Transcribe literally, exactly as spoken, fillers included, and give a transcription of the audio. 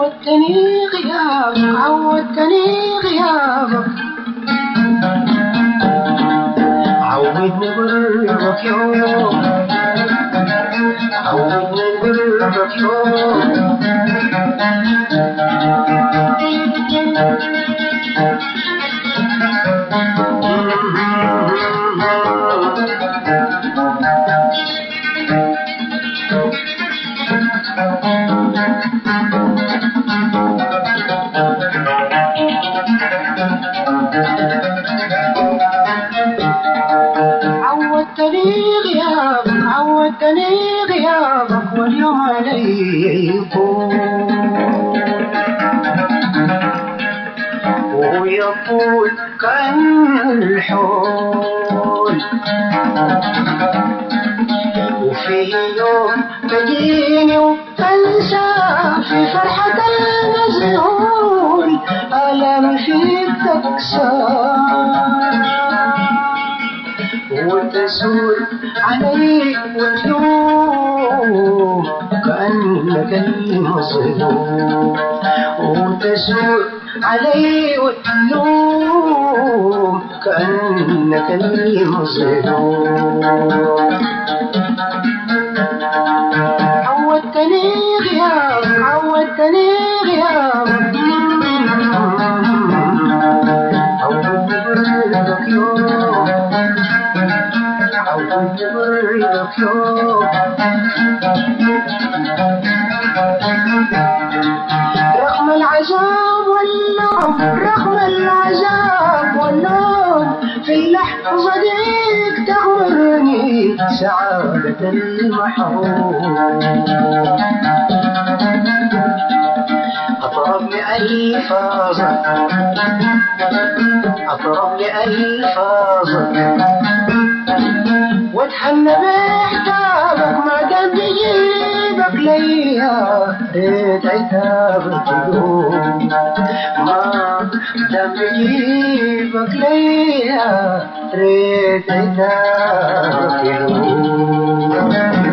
عودتني غيابك عودتني غيابك عودني قربك يوم عودني قربك يوم عودتني غيابك عودتني غيابك واليوم علي يطول ويطول كأن الحول وفي يوم تجيني وتنسى في فرحة المزهول ألم فيك تكسر وتسول علي وتلوم كأنك المظلوم وتسول علي وتلوم كأنك المظلوم عودتني غيابك عودتني غيابك عودتني غيابك يوم عودتني غيابك يوم رغم العذاب واللوم رغم العذاب واللوم في اللحظة ديك تغمرني سعادة المحروم أطرب لألفاظك أطرب لألفاظك واتحنى بحسابك ما دام بيجيبك ليا ريت عتابك يدوم ما دام بيجيبك ليا ريت عتابك يدوم